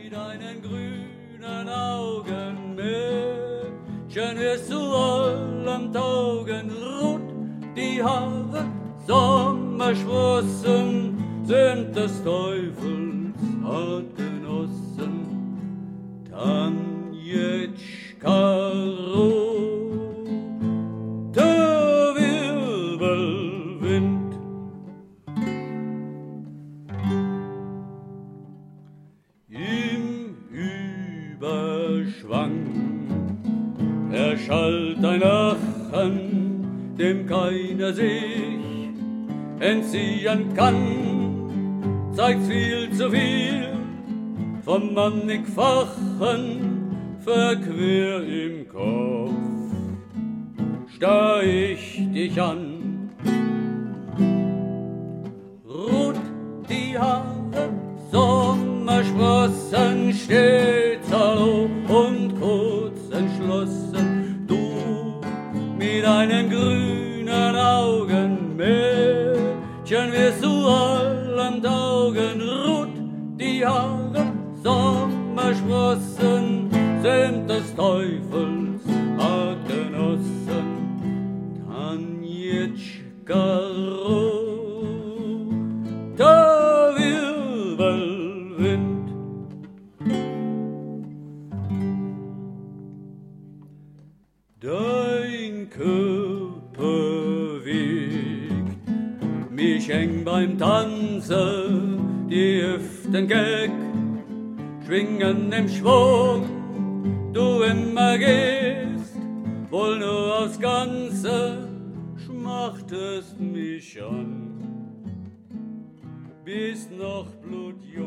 mit deinen grünen Augen, Mädchen, wirst du allem taugen, rot die Haare, Sommersprossen sind des Teufels Artgenossen, Tanjetschka rot, der Wirbelwind. Im Überschwang erschallt ein Lachen, dem keiner sich entziehen kann, zeigt viel zu viel vom mannigfachen Verquer im Kopf. Starr ich dich an, rot die Haare, Sommersprossen, stets hallo und kurz entschlossen, du mit deinen grünen Augen, Mädchen, wirst du allem taugen, rot die Haare, Sommersprossen sind des Teufels Artgenossen, Tanjetschka rot, der Wirbelwind. Dein Körper wiegt mich eng beim Tanze, die Hüften keck schwingen im Schwung, du immer gehst, wohl nur aufs Ganze, schmachtest mich an, bist noch blutjung.